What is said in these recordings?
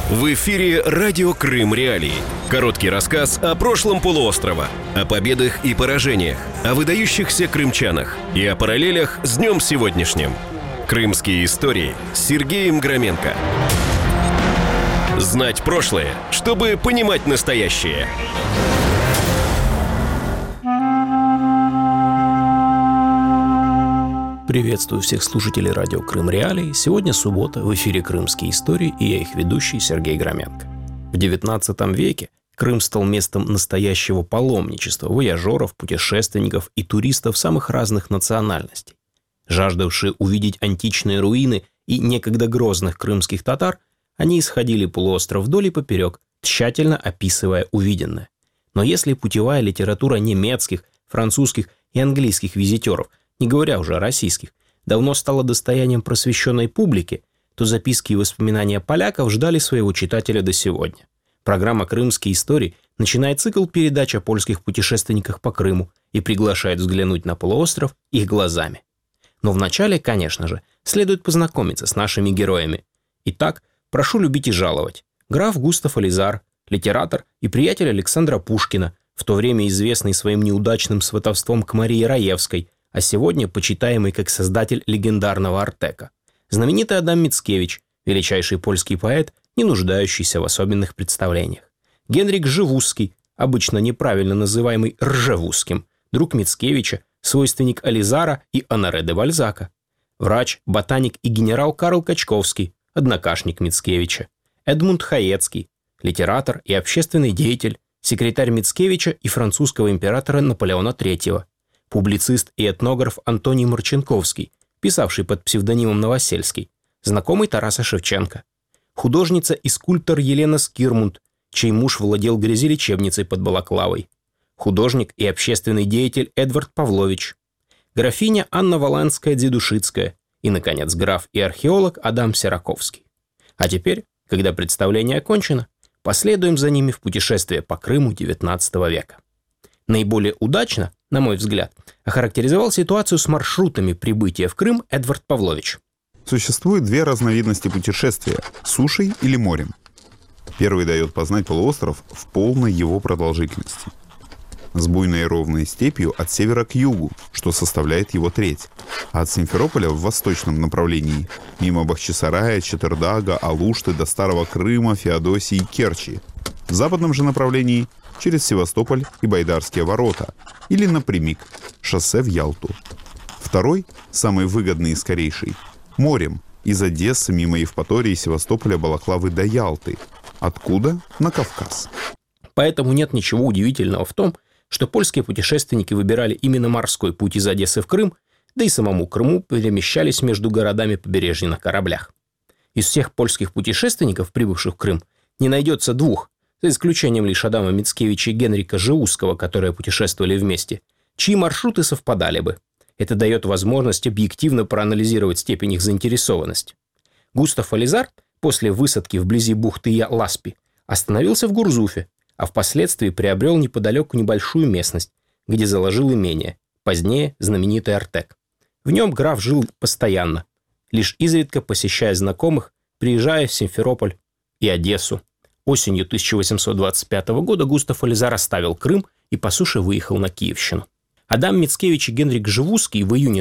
В эфире «Радио Крым Реалии». Короткий рассказ о прошлом полуострова, о победах и поражениях, о выдающихся крымчанах и о параллелях с днем сегодняшним. Крымские истории с Сергеем Громенко. Знать прошлое, чтобы понимать настоящее. Приветствую всех слушателей радио Крым Реалии. Сегодня суббота, в эфире «Крымские истории» и я их ведущий Сергей Громенко. В XIX веке Крым стал местом настоящего паломничества вояжеров, путешественников и туристов самых разных национальностей. Жаждавшие увидеть античные руины и некогда грозных крымских татар, они исходили полуостров вдоль и поперек, тщательно описывая увиденное. Но если путевая литература немецких, французских и английских визитеров, не говоря уже о российских, давно стала достоянием просвещенной публики, то записки и воспоминания поляков ждали своего читателя до сегодня. Программа «Крымские истории» начинает цикл передач о польских путешественниках по Крыму и приглашает взглянуть на полуостров их глазами. Но вначале, конечно же, следует познакомиться с нашими героями. Итак, прошу любить и жаловать. Граф Густав Элизар, литератор и приятель Александра Пушкина, в то время известный своим неудачным сватовством к Марии Раевской, а сегодня почитаемый как создатель легендарного «Артека». Знаменитый Адам Мицкевич, величайший польский поэт, не нуждающийся в особенных представлениях. Генрик Живузский, обычно неправильно называемый Ржевузским, друг Мицкевича, свойственник Элизара и Оноре де Бальзака. Врач, ботаник и генерал Карл Качковский, однокашник Мицкевича. Эдмунд Хаецкий, литератор и общественный деятель, секретарь Мицкевича и французского императора Наполеона III. Публицист и этнограф Антоний Марченковский, писавший под псевдонимом Новосельский, знакомый Тараса Шевченко. Художница и скульптор Елена Скирмунд, чей муж владел грязелечебницей под Балаклавой. Художник и общественный деятель Эдвард Павлович. Графиня Анна Воланская-Дзедушицкая. И, наконец, граф и археолог Адам Сираковский. А теперь, когда представление окончено, последуем за ними в путешествие по Крыму XIX века. Наиболее удачно, на мой взгляд, охарактеризовал ситуацию с маршрутами прибытия в Крым Эдвард Павлович. Существует две разновидности путешествия – сушей или морем. Первый дает познать полуостров в полной его продолжительности. С буйной и ровной степью от севера к югу, что составляет его треть, а от Симферополя в восточном направлении, мимо Бахчисарая, Чатырдага, Алушты до Старого Крыма, Феодосии и Керчи. В западном же направлении через Севастополь и Байдарские ворота или напрямик, шоссе в Ялту. Второй, самый выгодный и скорейший, морем из Одессы мимо Евпатории, Севастополя, Балаклавы до Ялты. Откуда? На Кавказ. Поэтому нет ничего удивительного в том, что польские путешественники выбирали именно морской путь из Одессы в Крым, да и самому Крыму перемещались между городами побережья на кораблях. Из всех польских путешественников, прибывших в Крым, не найдется двух, за исключением лишь Адама Мицкевича и Генрика Живузского, которые путешествовали вместе, чьи маршруты совпадали бы. Это дает возможность объективно проанализировать степень их заинтересованности. Густав Элизар после высадки вблизи бухты Ласпи остановился в Гурзуфе, а впоследствии приобрел неподалеку небольшую местность, где заложил имение, позднее знаменитый Артек. В нем граф жил постоянно, лишь изредка посещая знакомых, приезжая в Симферополь и Одессу. Осенью 1825 года Густав Элизар оставил Крым и по суше выехал на Киевщину. Адам Мицкевич и Генрик Живузский в июне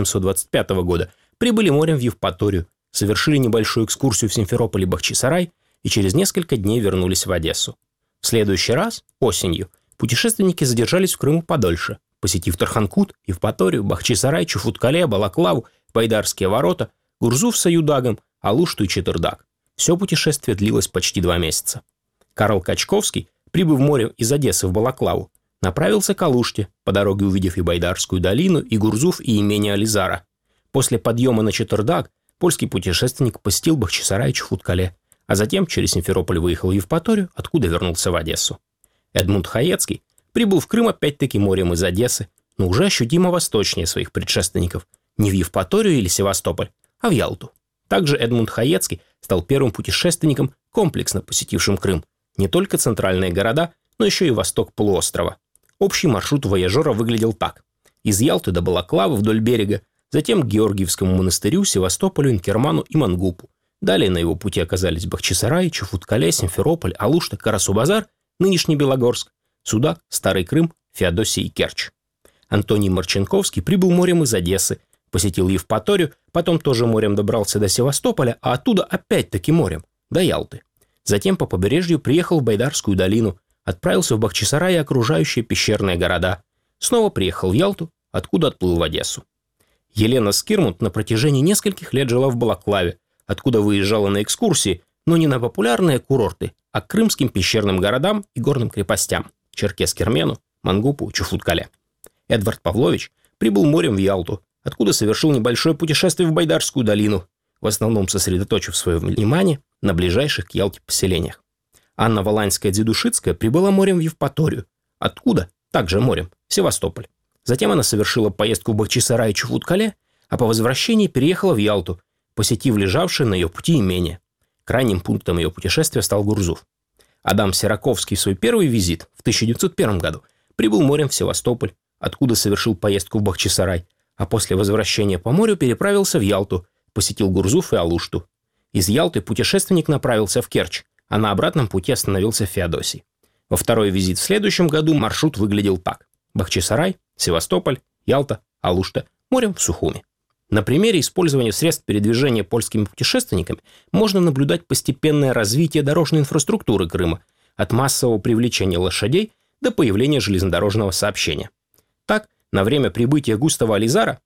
1825 года прибыли морем в Евпаторию, совершили небольшую экскурсию в Симферополь и Бахчисарай и через несколько дней вернулись в Одессу. В следующий раз, осенью, путешественники задержались в Крыму подольше, посетив Тарханкут, Евпаторию, Бахчисарай, Чуфуткале, Балаклаву, Байдарские ворота, Гурзуф с Аюдагом, Алушту и Чатырдаг. Все путешествие длилось почти 2 месяца. Карл Качковский, прибыв морем из Одессы в Балаклаву, направился к Алуште, по дороге увидев и Байдарскую долину, и Гурзуф, и имение Элизара. После подъема на Чатырдаг польский путешественник посетил Бахчисарай и Чуфуткале, а затем через Симферополь выехал в Евпаторию, откуда вернулся в Одессу. Эдмунд Хаецкий прибыл в Крым опять-таки морем из Одессы, но уже ощутимо восточнее своих предшественников, не в Евпаторию или Севастополь, а в Ялту. Также Эдмунд Хаецкий стал первым путешественником, комплексно посетившим Крым, не только центральные города, но еще и восток полуострова. Общий маршрут вояжера выглядел так. Из Ялты до Балаклавы вдоль берега, затем к Георгиевскому монастырю, Севастополю, Инкерману и Мангупу, Далее на его пути оказались Бахчисарай, Чуфуткале, Симферополь, Алушта, Карасу-Базар, нынешний Белогорск, Судак, Старый Крым, Феодосия и Керчь. Антоний Марченковский прибыл морем из Одессы, посетил Евпаторию, потом тоже морем добрался до Севастополя, а оттуда опять-таки морем, до Ялты. Затем по побережью приехал в Байдарскую долину, отправился в Бахчисарай и окружающие пещерные города. Снова приехал в Ялту, откуда отплыл в Одессу. Елена Скирмунд на протяжении нескольких лет жила в Балаклаве, откуда выезжала на экскурсии, но не на популярные курорты, а к крымским пещерным городам и горным крепостям – Черкес-Кермену, Мангупу, Чуфуткале. Эдвард Павлович прибыл морем в Ялту, откуда совершил небольшое путешествие в Байдарскую долину, в основном сосредоточив свое внимание на ближайших к Ялте поселениях. Анна Воланская-Дзидушицкая прибыла морем в Евпаторию, откуда, также морем, в Севастополь. Затем она совершила поездку в Бахчисарай и Чуфуткале, а по возвращении переехала в Ялту, посетив лежавшее на ее пути имение. Крайним пунктом ее путешествия стал Гурзуф. Адам Сираковский в свой первый визит в 1901 году прибыл морем в Севастополь, откуда совершил поездку в Бахчисарай, а после возвращения по морю переправился в Ялту, посетил Гурзуф и Алушту. Из Ялты путешественник направился в Керчь, а на обратном пути остановился в Феодосии. Во второй визит в следующем году маршрут выглядел так: Бахчисарай, Севастополь, Ялта, Алушта, морем в Сухуми. На примере использования средств передвижения польскими путешественниками можно наблюдать постепенное развитие дорожной инфраструктуры Крыма, от массового привлечения лошадей до появления железнодорожного сообщения. Так, на время прибытия Густава Ализара,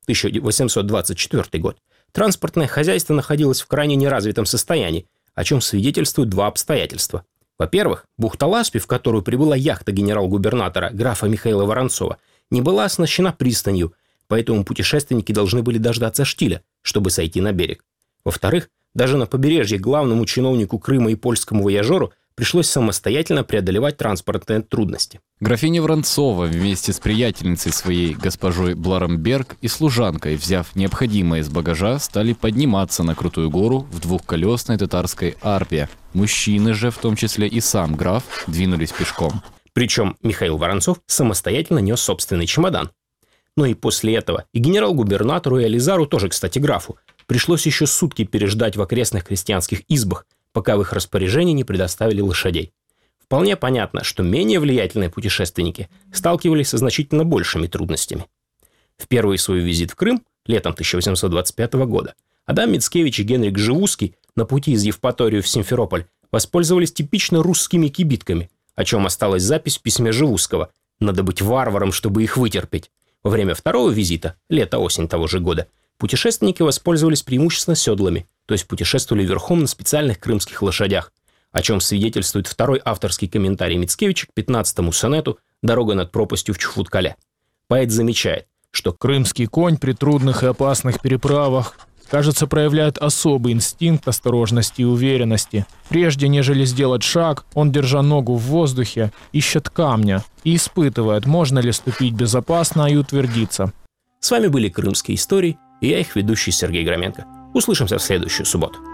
1824 год, транспортное хозяйство находилось в крайне неразвитом состоянии, о чем свидетельствуют два обстоятельства. Во-первых, бухта Ласпи, в которую прибыла яхта генерал-губернатора графа Михаила Воронцова, не была оснащена пристанью, поэтому путешественники должны были дождаться штиля, чтобы сойти на берег. Во-вторых, даже на побережье главному чиновнику Крыма и польскому вояжеру пришлось самостоятельно преодолевать транспортные трудности. Графиня Воронцова вместе с приятельницей своей госпожой Бларамберг и служанкой, взяв необходимое из багажа, стали подниматься на крутую гору в двухколесной татарской арпе. Мужчины же, в том числе и сам граф, двинулись пешком. Причем Михаил Воронцов самостоятельно нес собственный чемодан. Но и после этого и генерал-губернатору, и Ализару, тоже, кстати, графу, пришлось еще сутки переждать в окрестных крестьянских избах, пока в их распоряжении не предоставили лошадей. Вполне понятно, что менее влиятельные путешественники сталкивались со значительно большими трудностями. В первый свой визит в Крым, летом 1825 года, Адам Мицкевич и Генрик Живузский на пути из Евпатории в Симферополь воспользовались типично русскими кибитками, о чем осталась запись в письме Живузского: «Надо быть варваром, чтобы их вытерпеть». Во время второго визита, лето-осень того же года, путешественники воспользовались преимущественно седлами, то есть путешествовали верхом на специальных крымских лошадях, о чем свидетельствует второй авторский комментарий Мицкевича к 15-му сонету «Дорога над пропастью в Чуфуткале». Поэт замечает, что крымский конь при трудных и опасных переправах, кажется, проявляет особый инстинкт осторожности и уверенности. Прежде нежели сделать шаг, он, держа ногу в воздухе, ищет камня и испытывает, можно ли ступить безопасно и утвердиться. С вами были «Крымские истории», и я их ведущий Сергей Громенко. Услышимся в следующую субботу.